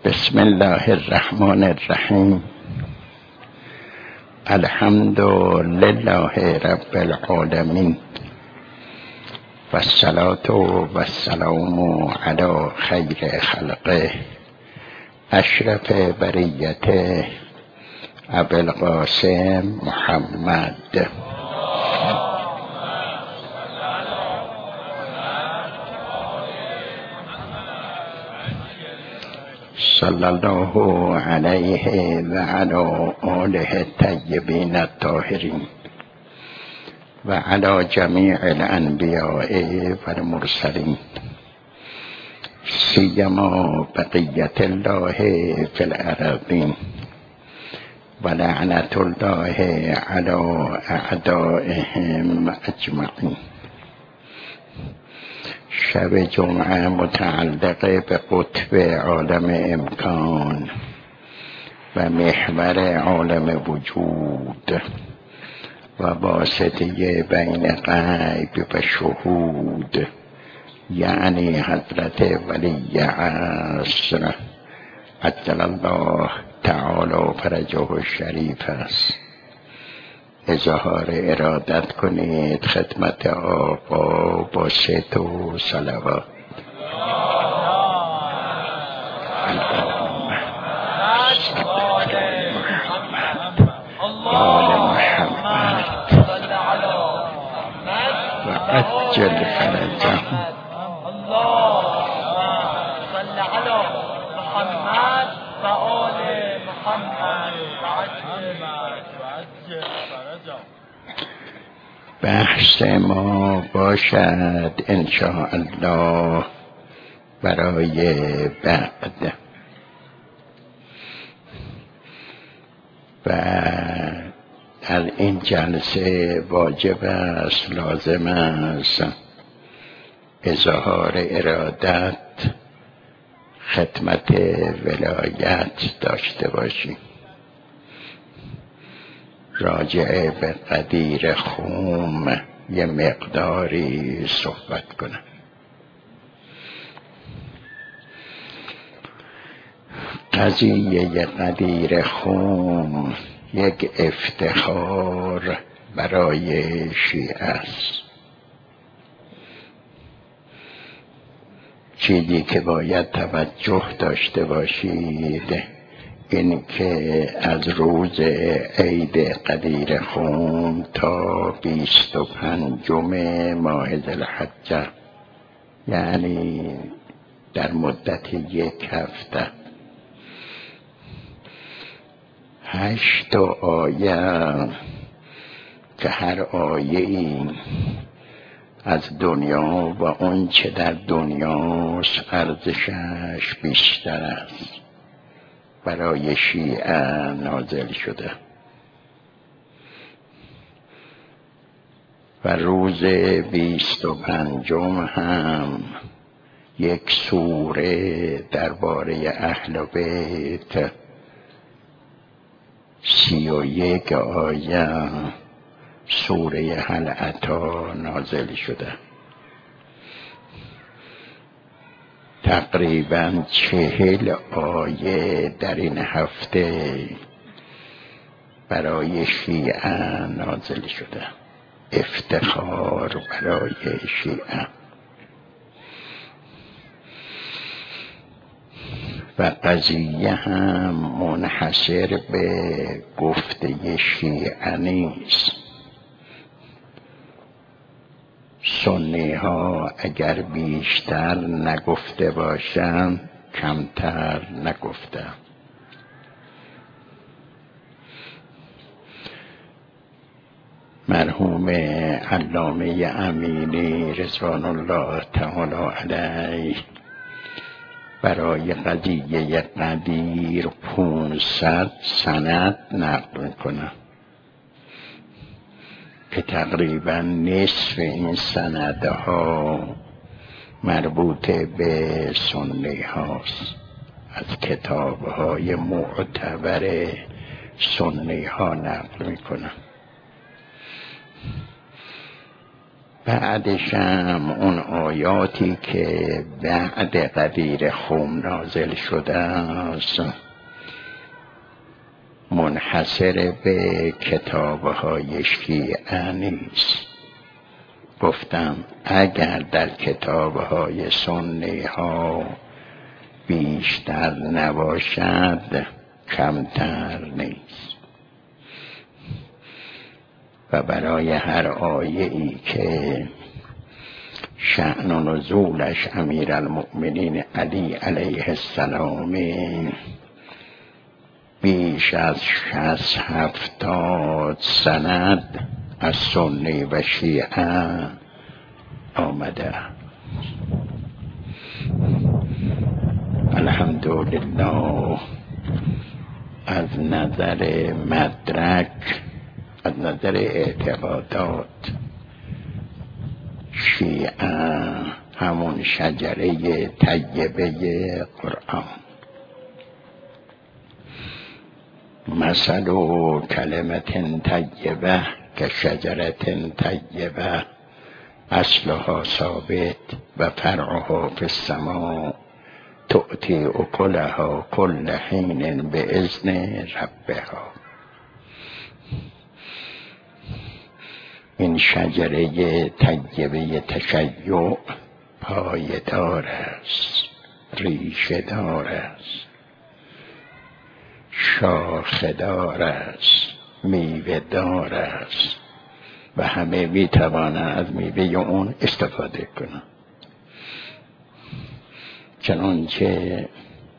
بسم الله الرحمن الرحیم. الحمد لله رب العالمین و الصلاة و السلام علی خیر خلقه اشرف بریته ابوالقاسم محمد صلی الله علیه و علی آله الطیبین الطاهرین و علی جمیع الانبیاء و المرسلین سیما بقیت الله فی الارضین و لعنت الله علی اعدائهم اجمعین. شب جمعه متعلق به قطب عالم امکان و محور عالم وجود و واسطه بین غیب و شهود، یعنی حضرت ولی عصر عجل الله تعالی فرجه الشریف است. اظهار ارادت کنید خدمت آقا با ست و صلوات. آل محمد و عجل فرجهم. بحث ما باشد انشاء الله برای بعد و در این جلسه واجب است، لازم است اظهار ارادت خدمت ولایت داشته باشیم. راجع به قدیر خم یه مقداری صحبت کنم. قضیه قدیر خم یک افتخار برای شیعه است. چیزی که باید توجه داشته باشید این که از روز عید قدیر خم تا 25 ماه ذوالحجه، یعنی در مدت یک هفته، 8 آیه که هر آیه ای از دنیا و اون چه در دنیاست ارزشش بیشتر است برای شیعه نازل شده. و روز 25 هم یک سوره درباره اهل بیت 31 آیه سوره هل اتی نازل شده. تقریباً 40 آیه در این هفته برای شیعه نازل شده. افتخار برای شیعه. و قضیه هم منحصر به گفته شیعه نیست. سنی ها اگر بیشتر نگفته باشند کمتر نگفته. مرحوم علامه امینی رضوان الله تعالی علیه برای قضیه قدیر 500 سند نقل میکنه که تقریبا نصف این سندها مربوط به سنی هاست. از کتاب های معتبر سنی ها نقل میکنم. بعدش هم اون آیاتی که بعد غدیر خم نازل شده است منحصر به کتاب‌های شیعه نیست. گفتم اگر در کتاب‌های سنی ها بیشتر نباشد کمتر نیست. و برای هر آیه‌ای که شأن و نزولش امیرالمؤمنین علی علیه السلام بیش از 60-70 سند از سنی و شیعه آمده. الحمدلله از نظر مدرک، از نظر اعتقادات، شیعه همون شجره طیبه قرآن. مثل کلمة طیبه که شجرة طیبه اصلها ثابت و فرعها فی السماء تؤتی اکلها کل حین باذن ربها. این شجره طیبه تشیع پایدار است، ریشه دار است، شاخه دار است، میوه دار است و همه میتوانند از میوه اون استفاده کنند. چنانچه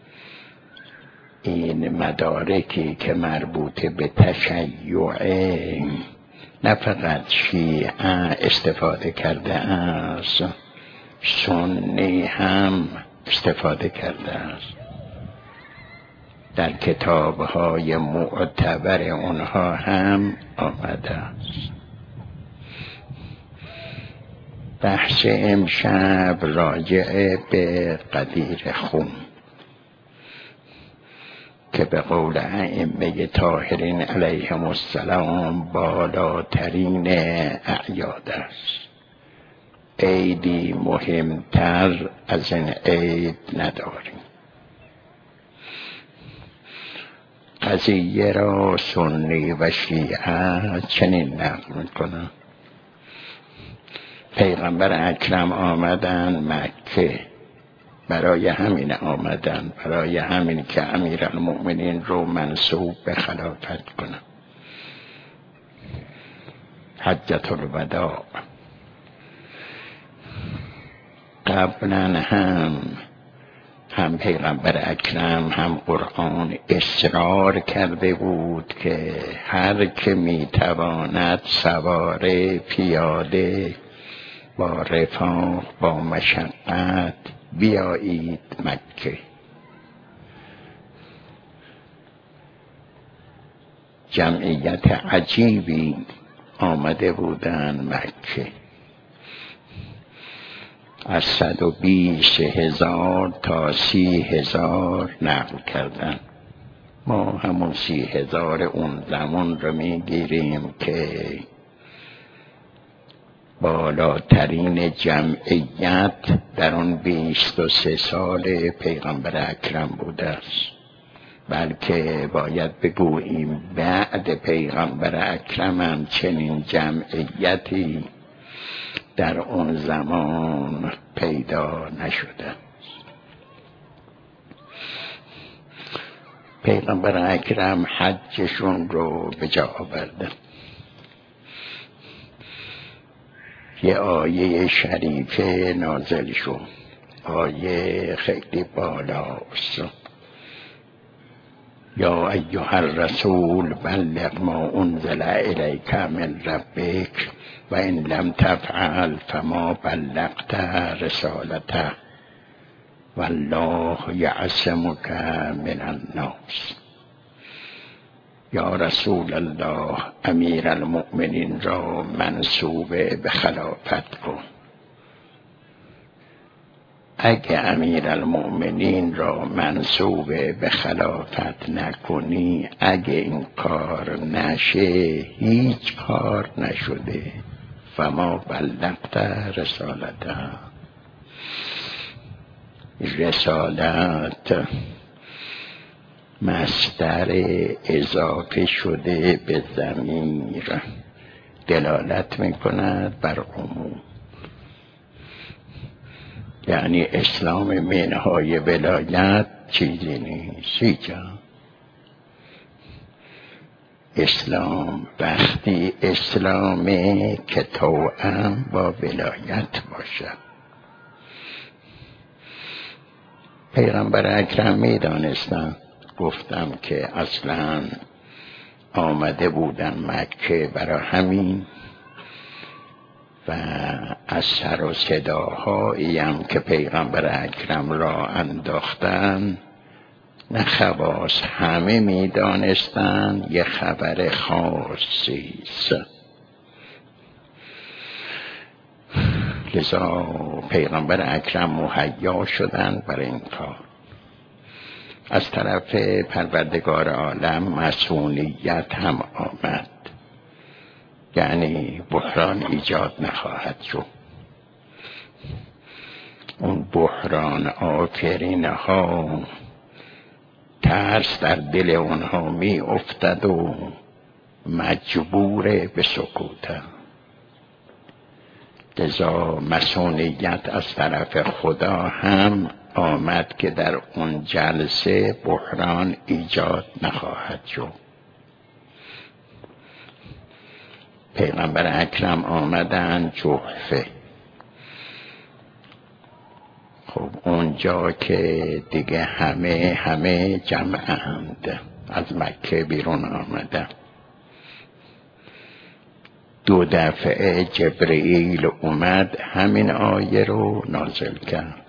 این مدارکی که مربوط به تشیع نه فقط شیعه استفاده کرده است، سنی هم استفاده کرده است. در کتاب‌های معتبر اونها هم آمده است. بحث امشب راجع به غدیر خم که به قول ائمه طاهرین علیهم السلام بالاترین اعیاد است. عیدی مهمتر از این عید نداریم. قضیه را سنی و شیعه چنین نقل می‌کنند: پیغمبر اکرم آمدن مکه، برای همین آمدن، برای همین که امیرالمؤمنین رو منصوب به خلافت کنن. حجة الوداع. قبلا هم پیغمبر اکرم هم قرآن اصرار کرده بود که هر که میتواند سواره، پیاده، با رفاه، با مشقت بیایید مکه. جمعیت عجیبی آمده بودن مکه، از 120,000 تا 30,000 نقل کردن. ما همون 30,000 اون زمان رو میگیریم که بالاترین جمعیت در اون 23 سال پیغمبر اکرم بوده است. بلکه باید بگوییم بعد پیغمبر اکرم هم چنین جمعیتی در اون زمان پیدا نشده. پیغمبر اکرم حجشون رو به جا آوردن. یه آیه شریفه نازل شد، آیه خیلی بالاست: یا ایها الرسول بلغ ما انزل الیک من ربک و ان لم تفعل فما بلغت رسالته والله یعصمک من الناس. یا رسول الله، امیرالمؤمنین را منصوب به خلافت کن. اگه امیرالمؤمنین را منصوب به خلافت نکنی، اگه این کار نشه هیچ کار نشده. فما بلغت رسالته. رسالت مصدر اضافه شده به ضمیر دلالت میکند بر عموم، یعنی اسلام منهای ولایت چیزی نیست. اسلام وقتی اسلامه که توأم با ولایت باشد. پیغمبر اکرم میدانستن، گفتم که اصلا آمده بودن مکه برای همین و از سر و صداهایی هم که پیغمبر اکرم را انداختن نه خواص، همه میدانستن یه خبر خاصی است. لذا پیغمبر اکرم مهیا شدن برای این کار. از طرف پروردگار عالم مسئولیت هم آمد، یعنی بحران ایجاد نخواهد شد. اون بحران آفرینه ها ترس در دل اونها می افتد و مجبور به سکوت. لذا مسئولیت از طرف خدا هم آمد که در اون جلسه بحران ایجاد نخواهد شد. پیغمبر اکرم آمدن جحفه. خب اونجا که دیگه همه جمعند، از مکه بیرون آمدن. 2 دفعه جبرئیل اومد همین آیه رو نازل کرد.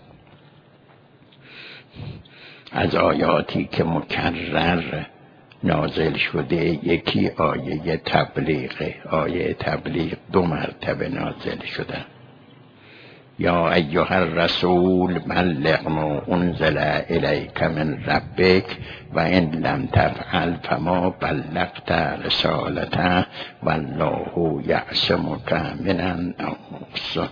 از آیاتی که مکرر نازل شده یکی آیه تبلیغه. آیه تبلیغ 2 مرتبه نازل شده. یا ایها الرسول بلغ ما انزل الیک من ربک و ان لم تفعل فما بلغت رسالته والله یعصمک من الناس.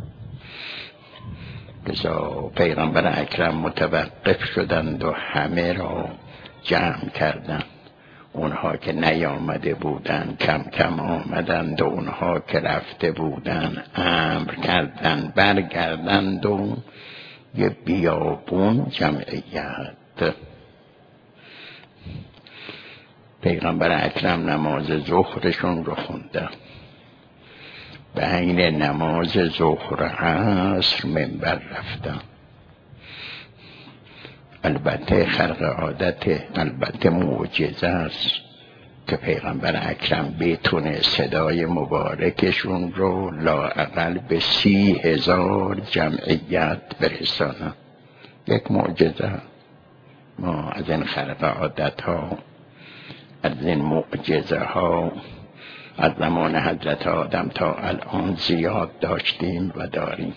لذا پیغمبر اکرم متوقف شدند و همه را جمع کردند. اونها که نیامده بودند کم کم آمدند و اونها که رفته بودند امر کردند برگردند و یه بیابون جمعیت. پیغمبر اکرم نماز ظهرشون رو خوندن. بین نماز ظهر و عصر منبر رفتن. البته خرق عادت، البته معجزه است که پیغمبر اکرم بتونه صدای مبارکشون رو لااقل به 30,000 جمعیت برسانه. یک معجزه. ما از این خرق عادت ها، از این معجزه ها از زمان حضرت آدم تا الان زیاد داشتیم و داریم.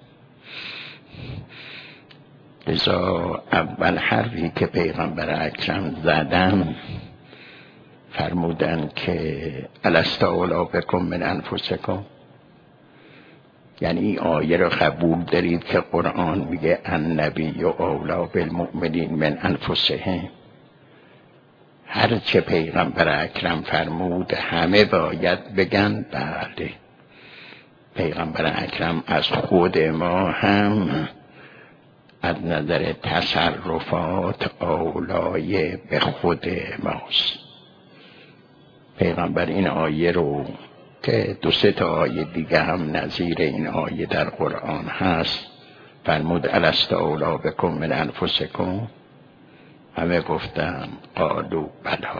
لذا اول حرفی که پیغمبر اکرم زدن فرمودن که الست اولی بکم من انفسکم، یعنی این آیه رو قبول دارید که قرآن میگه النبی اولی بالمؤمنین من انفسهم. هر چه پیغمبر اکرم فرمود همه باید بگن بله. پیغمبر اکرم از خود ما هم از نظر تصرفات اولای به خود ماست. پیغمبر این آیه رو که 2-3 آیه دیگه هم نظیر این آیه در قرآن هست فرمود الست اولی بکم من انفسکم. همه گفتم قالوا بلا.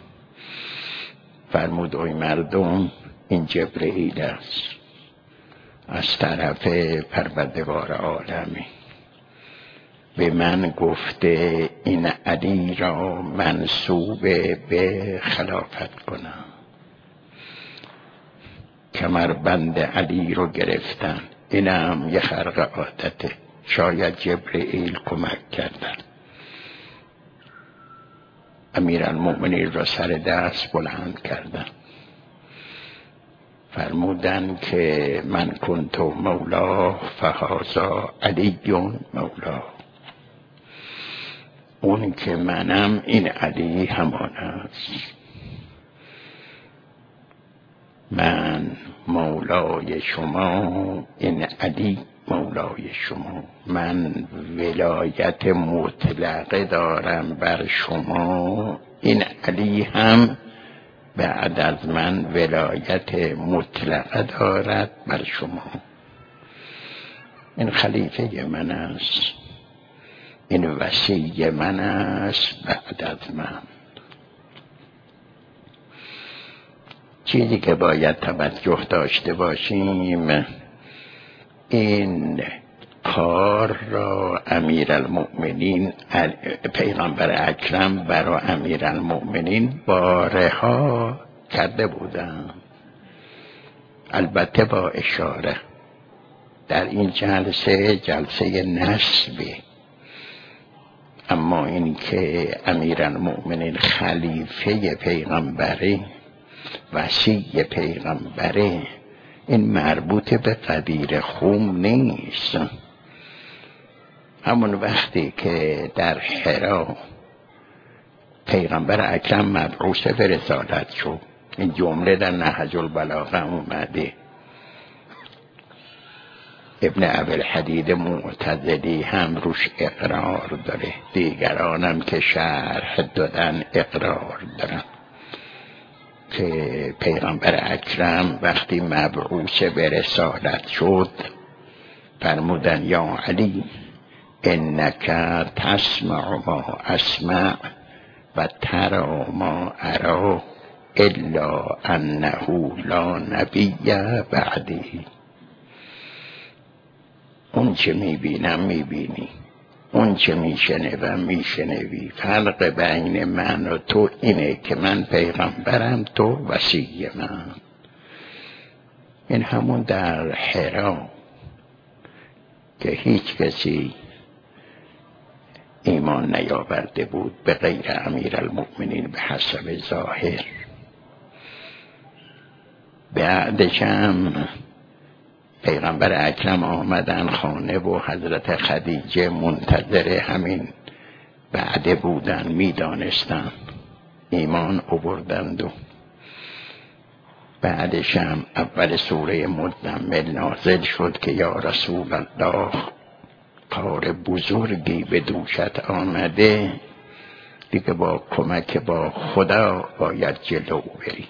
فرمود اوی مردم این جبرئیل است از طرف پروردگار عالمی، به من گفته این علی را منسوب به خلافت کنم. کمربند علی رو گرفتن. اینم یه خرق عادته. شاید جبرئیل کمک کردن. امیرالمؤمنین را سر دست بلند کردن. فرمودن که من کنت مولا فهذا علی مولا، اون که منم این علی همان است. من مولای شما، این علی مولای شما. من ولایت مطلقه دارم بر شما، این علی هم بعد از من ولایت مطلقه دارد بر شما. این خلیفه من است، این وصی من است بعد از من. چیزی که باید توجه داشته باشیم، این کار را امیرالمؤمنین پیغمبر اکرم برای امیرالمؤمنین بارها کرده بودند، البته با اشاره. در این جلسه نسبه، اما این که امیرالمؤمنین خلیفه پیغمبره، وصی پیغمبره، این مربوط به قدیر خوم نیست. همون وقتی که در حرا پیغمبر اکرم مبعوث به رسالت شد، این جمله در نهج البلاغه اومده. ابن ابوالحدید معتزلی هم روش اقرار داره، دیگرانم که شرح دادن اقرار دارن که پیغمبر اکرم وقتی مبعوث به رسالت شد فرمودن یا علی انک تسمع ما اسمع و ترى ما ارى الا انه لا نبی بعدی. اون چه میبینم میبینی، اون چه میشنوم میشنوی. فرق بین من و تو اینه که من پیغمبرم، تو وصی من. این همون در حرا که هیچ کسی ایمان نیاورده بود به غیر امیرالمؤمنین به حسب ظاهر. بعدش هم پیغمبر اکرم آمدن خانه و حضرت خدیجه منتظر همین بعده بودن، میدانستن ایمان آوردند. و بعدش هم اول سوره مزمل نازل شد که یا رسول الله کار بزرگی به دوشت آمده، دیگه با کمک با خدا باید جلو بری.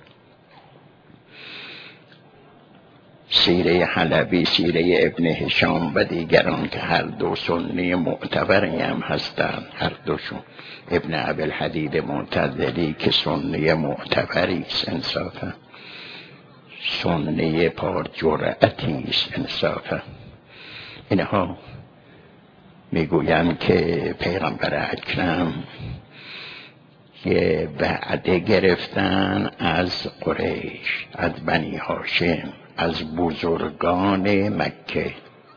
سیره حلبی، سیره ابن هشام و دیگران که هر دو سنی معتبری هم هستند، هر دوشون. ابن ابوالحدید معتزلی که سنی معتبری است انصافا، سنی پار جرأتی است انصافا، اینها میگویند که پیغمبر اکرم یه وعده گرفتن از قریش، از بنی هاشم، از بزرگان مکه.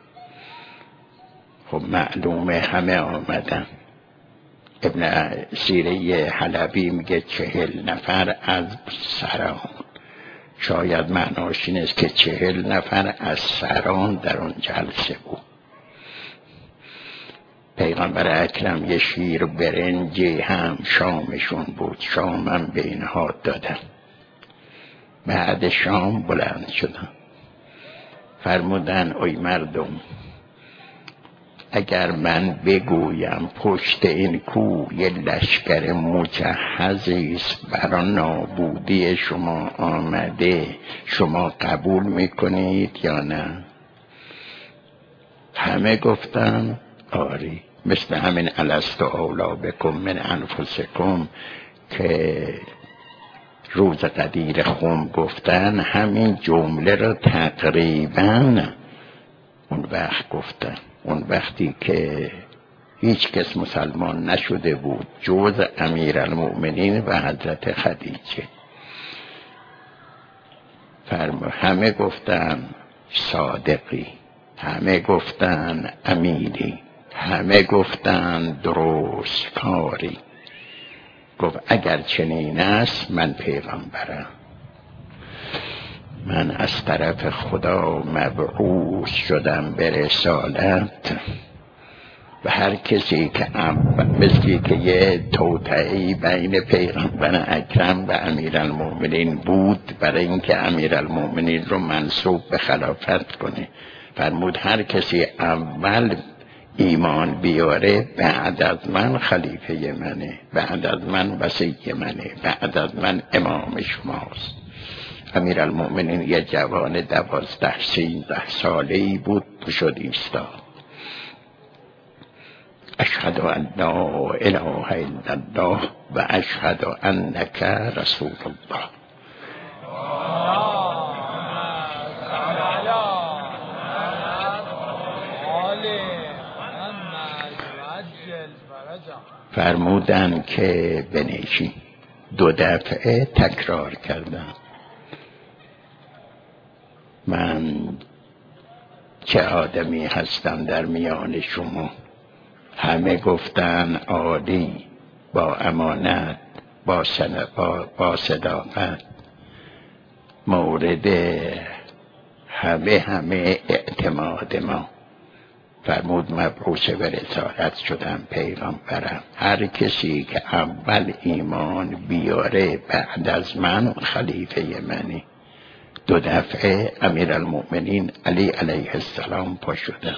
خب معلومه همه آمدن. ابن سیره حلبی میگه 40 نفر از سران، شاید معناش این است که 40 نفر از سران در اون جلسه بود. پیغمبر اکرم یه شیر برنجی هم شامشون بود، شامم به اینها دادن. بعد شام بلند شدن فرمودن ای مردم، اگر من بگویم پشت این کوه یه لشکر مجهزی است برای نابودی شما آمده، شما قبول میکنید یا نه؟ همه گفتن آری. مثل همین الست اولی بکم من انفسکم که روز قدیر خم گفتن، همین جمله را تقریبا اون وقت گفتن. اون وقتی که هیچ کس مسلمان نشده بود جز امیرالمؤمنین و حضرت خدیجه. همه گفتن صادقی، همه گفتن امیری، همه گفتن درست کاری. گفت اگر چنین است من پیغمبرم. من از طرف خدا مبعوث شدم به رسالت و هر کسی که مثلی که یه توطئه‌ای بین پیغمبر اکرم و امیرالمؤمنین بود برای اینکه امیرالمؤمنین رو منسوب به خلافت کنه. فرمود هر کسی اول ایمان بیاره بعد از من خلیفه منه، بعد از من وصی منه، بعد از من امام شماست. امیرالمؤمنین یه جوان 12-13 ساله‌ای بود، شد ایستاد. اشهد ان لا اله الا الله و اشهد انک رسول الله. فرمودن که بنشین. 2 دفعه تکرار کردم. من چه آدمی هستم در میان شما؟ همه گفتن عالی، با امانت، با صداقت، مورد همه اعتماد ما. فرمود مبعوث به رسالت شدم پیغمبرم. هر کسی که اول ایمان بیاره بعد از من خلیفه منی. 2 دفعه امیرالمؤمنین علی علیه السلام پا شدم،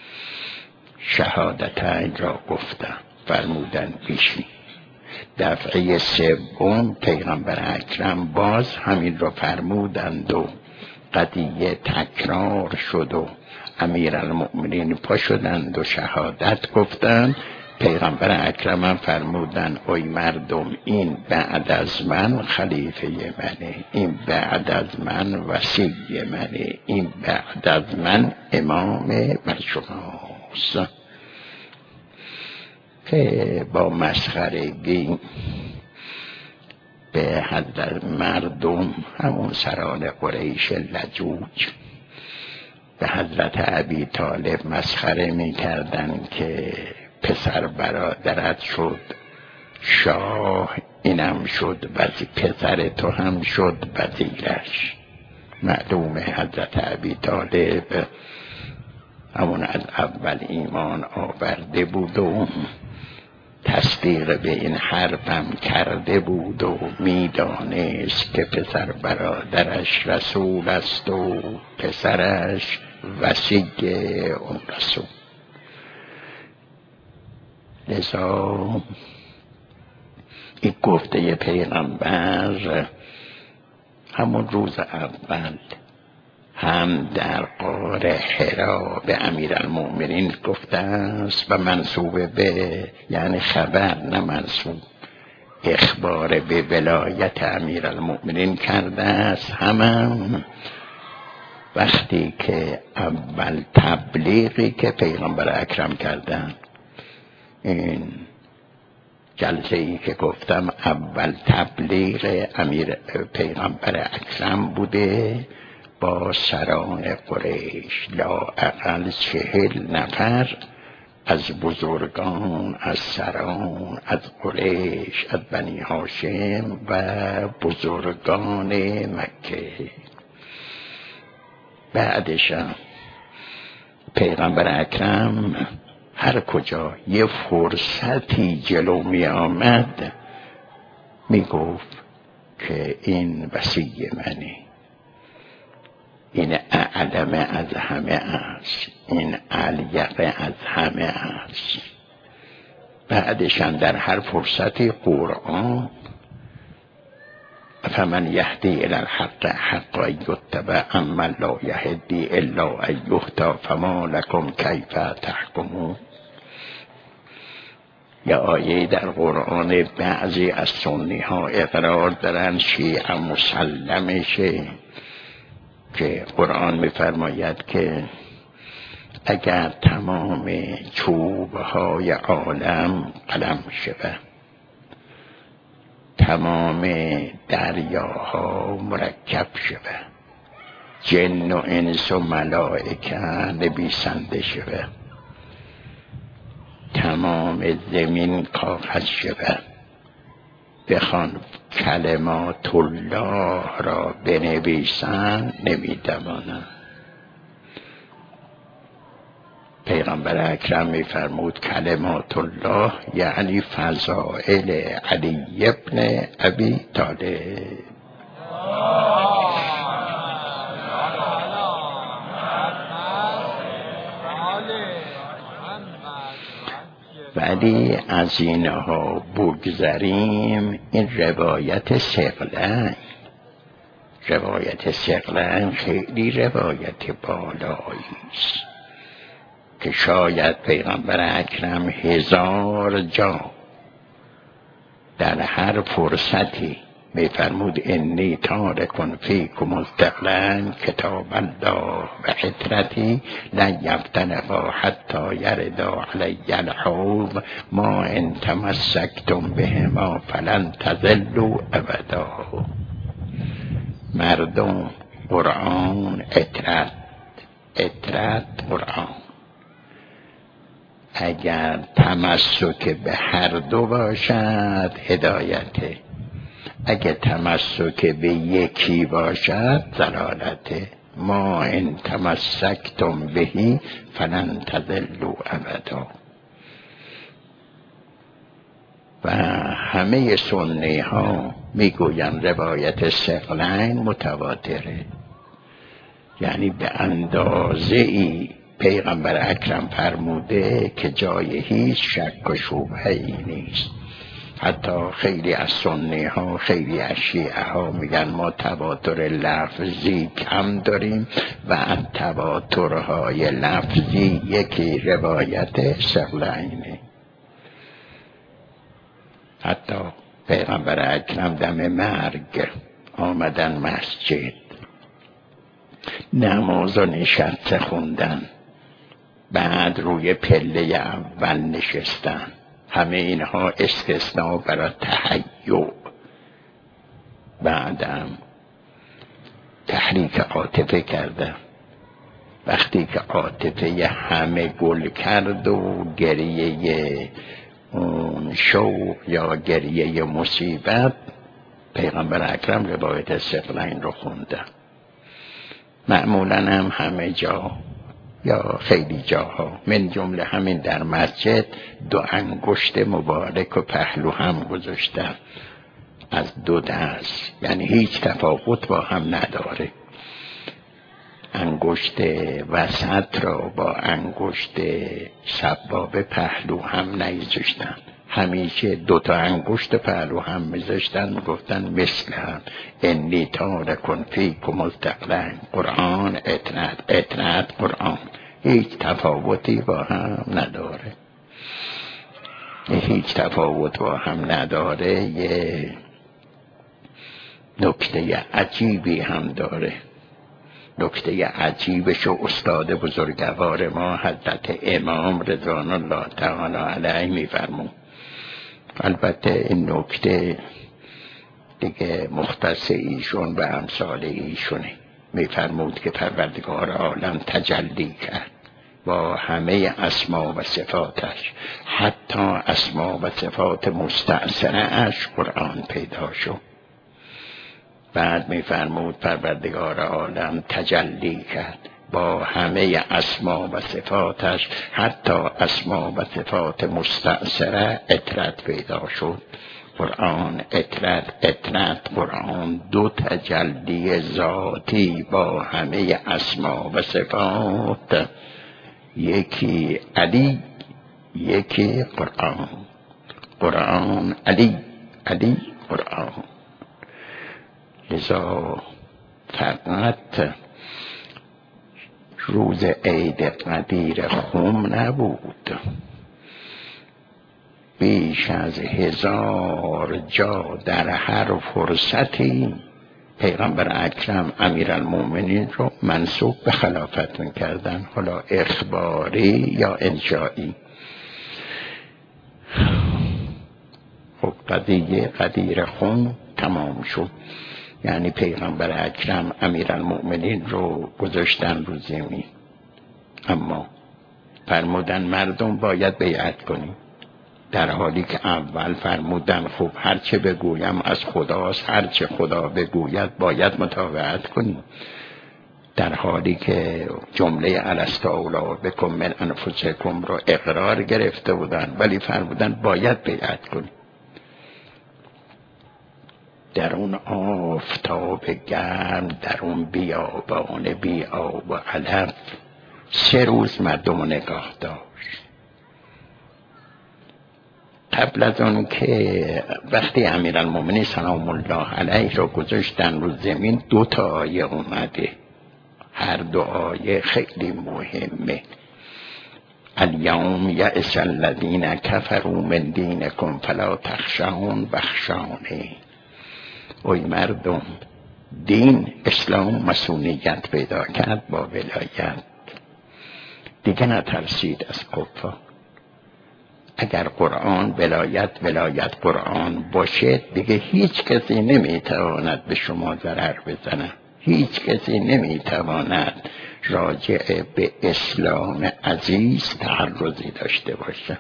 شهادتین را گفتم. فرمودن بیشی. دفعه 3 پیغمبر اکرم باز همین را فرمودند و قضیه تکرار شد و امیرالمؤمنین پا شدند و شهادت گفتند. پیغمبر اکرم فرمودن ای مردم، این بعد از من خلیفه منه، این بعد از من وصی منه، این بعد از من امام من شماست. که با مسخرگی به حضرت مردم، همون سران قریش لجوج، به حضرت ابی طالب مسخره می کردن که پسر برادرت شد شاه، اینم شد پسر تو هم شد وزیرش. معلوم حضرت ابی طالب همون از اول ایمان آورده بود و تصدیق به این حرفم کرده بود و میدانست که پسر برادرش رسول است و پسرش وصی اون رسول. لذا این گفته پیغمبر همون روز اول هم در غار حرا به امیرالمؤمنین گفته است و منسوب به، یعنی خبر نه منسوب، اخبار به ولایت امیرالمؤمنین کرده است. همان وقتی که اول تبلیغی که پیغمبر اکرم کردن، این جلسه ای که گفتم اول تبلیغ پیغمبر اکرم بوده با سران قریش، لااقل 40 نفر از بزرگان، از سران، از قریش، از بنی هاشم و بزرگان مکه. بعدش پیغمبر اکرم هر کجا یه فرصتی جلو می آمد می گفت که این وصی منی، این اعلم از همه است، این الیق از همه است. بعدشان در هر فرصتی قرآن فمن یهدی الی الحق حق ان یتبع اما لا یهدی الا ان یهدی فما لکم کیف تحکمون. یا آیه در قرآن بعضی از سنی ها اقرار دارن شیعه مسلمشه که قرآن می‌فرماید که اگر تمام چوب‌های عالم قلم شود، تمام دریاها مرکب شود، جن و انس و ملائکه نویسنده شود، تمام زمین کاغذ شود، بخوان کلمات الله را بنویسن نمی‌توانند. پیغمبر اکرم می‌فرمود کلمات الله یعنی فضائل علی ابن ابی طالب. ولی از اینها بگذریم. این روایت ثقلین خیلی روایت بالایی است که شاید پیغمبر اکرم 1000 جا در هر فرصتی میفرمود انی تارک فیکم الثقلین کتاب الله و عترتی لن یفترقا حتی یردا علی الحوض ما ان تمسکتم بهما فلن تضلوا ابدا. مردم قرآن، عترت قرآن. اگر تمسک به هر دو باشد هدایته، اگر تمسک به یکی باشد ضلالته. ما ان تمسکتم بهی فلن تضلوا ابدا. و همه سنی ها میگوین روایت ثقلین متواتره، یعنی به اندازه ای پیغمبر اکرم فرموده که جای هیچ شک و شبهه‌ای نیست. حتی خیلی از سنی ها، خیلی از شیعه ها میگن ما تواتر لفظی کم داریم و از تواترهای لفظی یکی روایت ثقلینه. حتی پیغمبر اکرم دم مرگ آمدن مسجد، نماز و نشست خوندن، بعد روی پله اول نشستن. همه اینها استثناء برای تهیع. بعدم تحریک عاطفه کردن. وقتی که عاطفه همه گل کرد و گریه اون شوق یا گریه مصیبت، پیغمبر اکرم روایت ثقلین رو خوندن. معمولا هم همه جا یا خیلی جاها، من جمله همین در مسجد، 2 انگشت مبارک و پهلو هم گذاشتن از 2 دست، یعنی هیچ تفاوت با هم نداره. انگشت وسط را با انگشت سبابه پهلو هم نگذاشتن، همیشه 2 تا انگشت پهلو هم میذاشتن. گفتن مثل هم انی تارک فیکم الثقلین، قرآن عترت قرآن، هیچ تفاوتی با هم نداره. هیچ تفاوت با هم نداره. یه نکته عجیبی هم داره. نکته عجیبش و استاد بزرگوار ما حضرت امام رضوان الله تعالی علیه میفرمون. البته این نکته دیگه مختص ایشون و امثال ایشونه. میفرمود که پروردگار عالم تجلی کرد با همه اسما و صفاتش، حتی اسما و صفات مستأثره اش قرآن پیدا شد. بعد میفرمود پروردگار عالم تجلی کرد با همه اسما و صفاتش، حتی اسما و صفات مستأثره عترت پیدا شد. قرآن عترت قرآن 2 تجلی ذاتی با همه اسما و صفات، یکی علی یکی قرآن علی قرآن. لذا فقط روز عید قدیر خم نبود، بیش از 1000 جا در هر فرصتی پیغمبر اکرم امیرالمومنین رو منصوب به خلافت میکردن، حالا اخباری یا انشایی. خب قضیه قدیر خم تمام شد، یعنی پیغمبر اکرم امیرالمومنین رو گذاشتن رو زمین، اما فرمودن مردم باید بیعت کنیم. در حالی که اول فرمودن خب هرچه بگویم از خداست، هرچه خدا بگوید باید مطاوعت کنیم، در حالی که جمله الست اولی بکم من انفسکم رو اقرار گرفته بودن ولی فرمودن باید بیعت کنیم. در اون آفتاب گرم، در اون بیابان بی آب و علف 3 روز مردم نگاه داشت. قبل از اون که وقتی امیرالمومنین سلام الله علیه رو گذاشتن رو زمین 2 آیه اومده، هر 2 آیه خیلی مهمه. الیوم یئس الذین کفروا من دینکم فلا تخشون واخشونی. اوی مردم، دین اسلام مسئولیت پیدا کرد با ولایت، دیگه نترسید از کفار. اگر قرآن ولایت قرآن باشه دیگه هیچ کسی نمیتواند به شما ضرر بزنه، هیچ کسی نمیتواند راجع به اسلام عزیز تعرضی داشته باشه.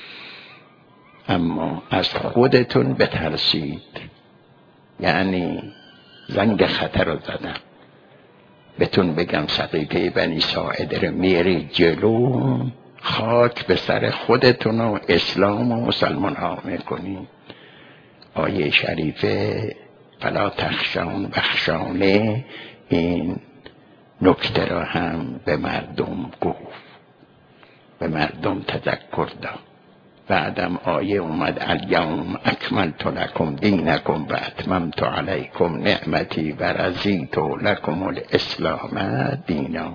اما از خودتون بترسید، یعنی زنگ خطر رو زدم. بهتون بگم سقیفه بنی ساعده رو میری جلو، خاک به سر خودتون و اسلام و مسلمان ها میکنید. آیه شریفه فلا تخشون واخشونی این نکته را هم به مردم گفت، به مردم تذکر داد. بعدم آیه اومد الیوم اکملت لکم دینکم و اتممت علیکم نعمتی و رضیت لکم الاسلام دینا.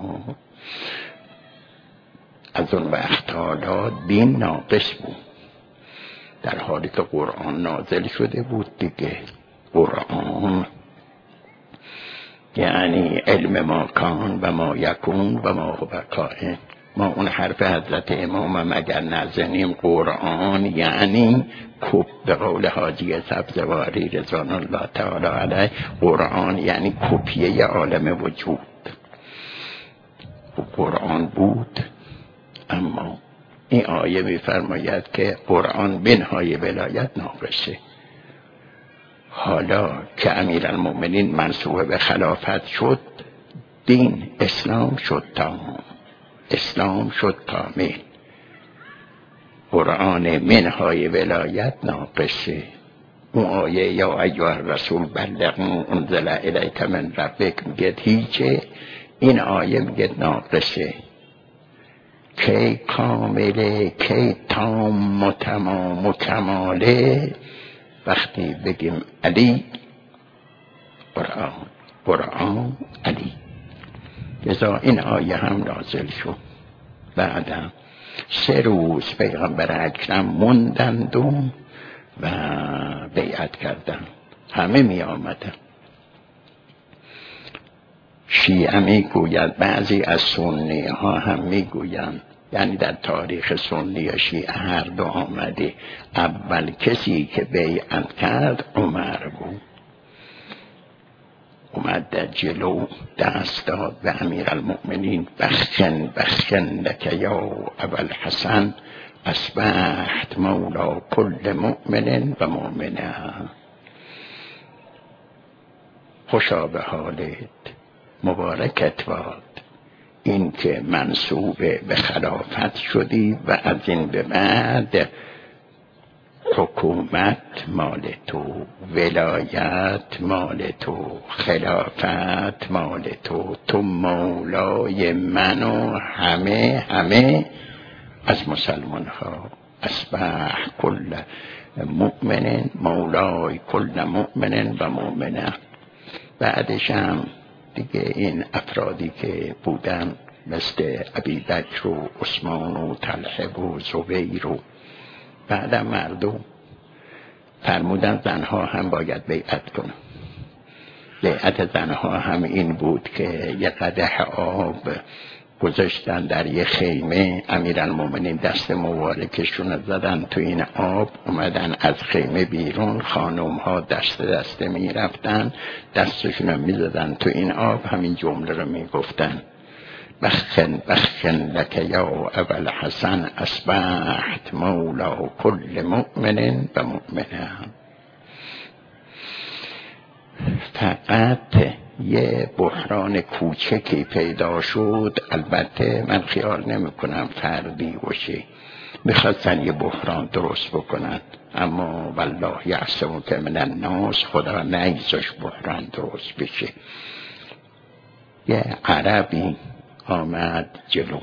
از اون وقت حالا دین ناقص بود، در حالی که قرآن نازل شده بود دیگه. قرآن یعنی علم ما کان و ما یکون و ما هو کائن. ما اون حرف حضرت امام اگر نزنیم قرآن یعنی کپ، به قول حاجی سبزواری رضوان الله تعالی علیه، قرآن یعنی کپیه عالم وجود. قرآن بود، اما این آیه می‌فرماید که قرآن بنهای ولایت ناقصه. حالا که امیرالمومنین منصوب به خلافت شد، دین اسلام شد تمام، اسلام شد کامل. قرآن منهای ولایت ناقصه. اون آیه یا ایها الرسول بلغ ما انزل الیک من ربک میگه هیچه، این آیه میگه ناقصه. کی کامله، کی تام و تمام و کماله، وقتی بگیم علی قرآن علی. لذا این آیه هم نازل شد. بعدم 3 روز پیغمبر اکرم موندند و بیعت کردن. همه می آمدن. شیعه می گوید، بعضی از سنی ها هم می گویند، یعنی در تاریخ سنی و شیعه هر دو آمده. اول کسی که بیعت کرد عمر بود. اومد در جلو دست داد به امیرالمؤمنین، بخشن لک یا ابوالحسن، اصبحت مولا کل مؤمن و مؤمنه. خوشا به حالت، مبارکت باد این که منصوب به خلافت شدی و از این به بعد حکومت مال تو، ولایت مال تو، خلافت مال تو، تو مولای من و همه از مسلمان ها. اصبح کل مؤمن مولای کل مؤمن و مؤمنه. بعدش هم دیگه این افرادی که بودن مثل ابوبکر و عثمان و طلحه و زبیر و بعدم مردم فرمودن زنها هم باید بیعت کنن. بیعت زنها هم این بود که یه قدح آب گذاشتن در یه خیمه، امیرالمومنین دست مبارکشون زدن تو این آب، اومدن از خیمه بیرون، خانم ها دست می رفتن دستشون می زدن تو این آب، همین جمله رو می گفتن بخن لك یا ابا الحسن اصبحت مولا کل مؤمن و مؤمنه. فقط یه بحران کوچکی پیدا شد، البته من خیال نمی کنم فردی باشه، میخواستن یه بحران درست بکنن، اما والله یعصمک من الناس، خدا نگذاشت بحران درست بشه. یه عربی آمد جلو،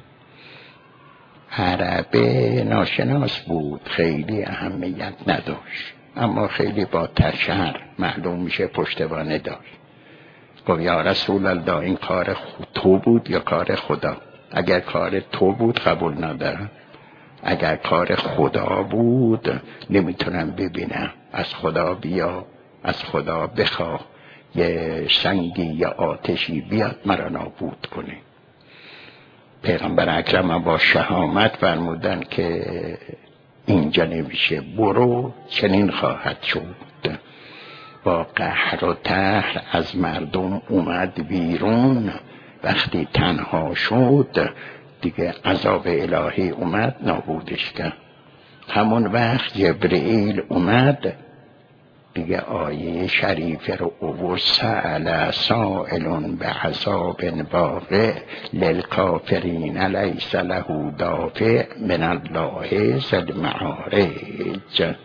عربه ناشناس بود، خیلی اهمیت نداشت، اما خیلی با تشر معلوم میشه پشتوانه داشت. گفت یا رسول الله این کار تو بود یا کار خدا؟ اگر کار تو بود قبول ندارم، اگر کار خدا بود نمیتونم ببینم. از خدا بیا، از خدا بخواه یه سنگی یا آتشی بیاد مرا نابود کنه. پیغمبر اکرم با شهامت فرمودن که اینجا نمیشه، برو چنین خواهد شد. با قهر و طهر از مردم اومد بیرون، وقتی تنها شد دیگه عذاب الهی اومد نابودش کرد. همون وقت جبرئیل اومد دیگه آیه شریفه رو اوور، سأل سائل بعذاب واقع للکافرین لیس له دافع من الله ذی المعارج.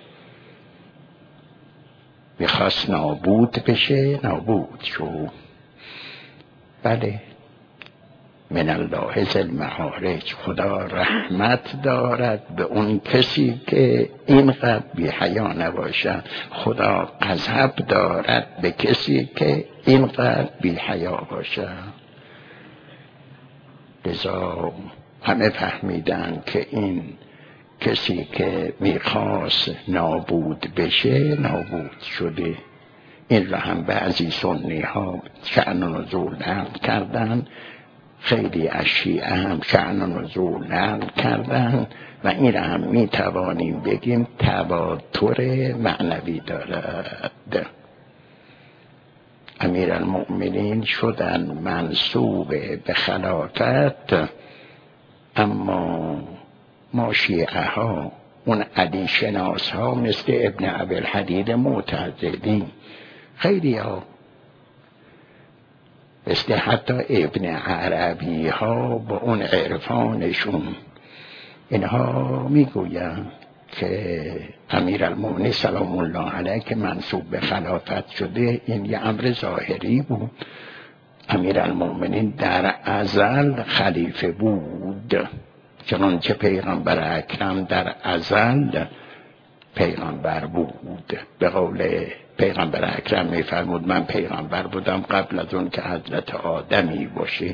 میخواست نابود بشه، نابود شو. بله، من الله ذی المعارج، خدا رحمت دارد به اون کسی که اینقدر بی حیا نباشد، خدا غضب دارد به کسی که اینقدر بی حیا باشد. لذا همه فهمیدن که این کسی که میخواست نابود بشه نابود شده. این را هم بعضی سنی ها شأن و نزول نقل کردن، خیلی از شیعه هم شأن و نزول نقل کردن و این را هم میتوانیم بگیم تواتر معنوی دارد. امیرالمؤمنین شدن منسوب به خلافت، اما ما شیعه ها اون علی شناس ها مثل ابن ابی‌الحدید معتزلی، خیلی ها مثل حتی ابن عربی ها با اون عرفانشون، اینها میگویند که امیرالمؤمنین سلام الله علیه که منسوب به خلافت شده این یه امر ظاهری بود. امیرالمؤمنین در ازل خلیفه بود، چنانچه پیغمبر اکرم در ازل پیغمبر بود. به قول پیغمبر اکرم میفرمود من پیغمبر بودم قبل از اون که حضرت آدمی باشه.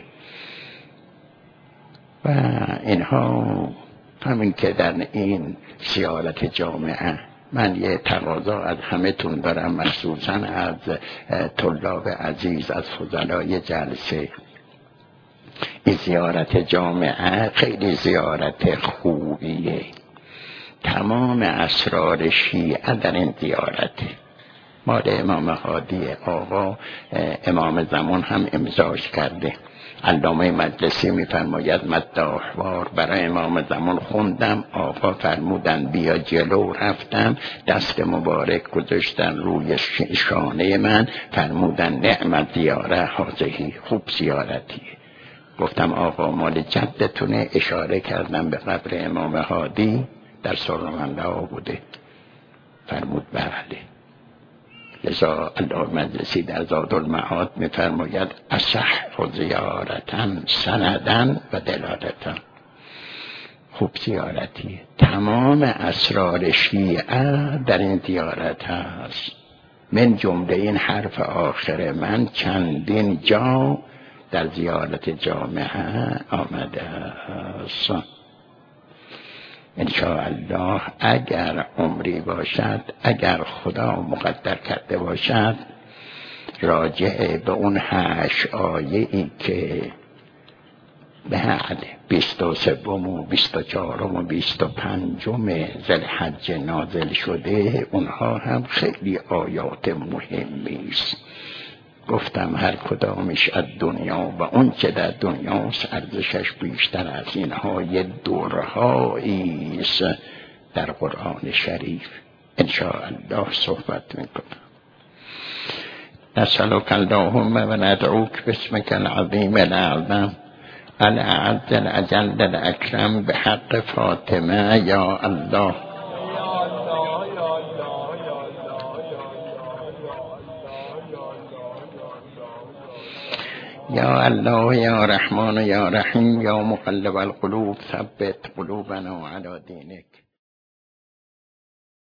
و اینها همین که در این زیارت جامعه من یه تقاضا از همه تون دارم، مخصوصا از طلاب عزیز، از فضلای جلسه، این زیارت جامعه خیلی زیارت خوبیه. تمام اسرار شیعه در این زیارته. مال امام هادی آقا امام زمان هم امضاش کرده. علامه مجلسی میفرماید مداحوار برای امام زمان خوندم، آقا فرمودن بیا جلو، رفتم دست مبارک گذاشتن روی شانه من، فرمودن نعم زیاره هذهی، خوب زیارتیه. گفتم آقا مال جدتونه؟ اشاره کردم به قبر امام هادی در سرمنده بوده. فرمود بله. لذا علامه مجلسی در زادالمعاد میفرماید اصح زیارتا سندن و دلالتا، خوب زیارتی. تمام اسرار شیعه در این زیارت هست، من جمله این حرف آخر من چندین جا در زیارت جامعه آمده است. انشاءالله اگر عمری باشد، اگر خدا مقدر کرده باشد، راجع به اون 8 آیه ای که بعد 23 و 24 و 25 ذوالحج نازل شده، اونها هم خیلی آیات مهمی است. گفتم هر کدامش از دنیا و اون که در دنیاست ارزشش بیشتر از اینهای دورهایی است در قرآن شریف. انشاءالله صحبت میکنم. نسألك اللهم و ندعوك باسمك العظیم الاعظم الأعز الأجل الأكرم بحق فاطمه یا الله. یا الله یا رحمان یا رحیم یا مقلب القلوب ثبت قلوبنا على دینک.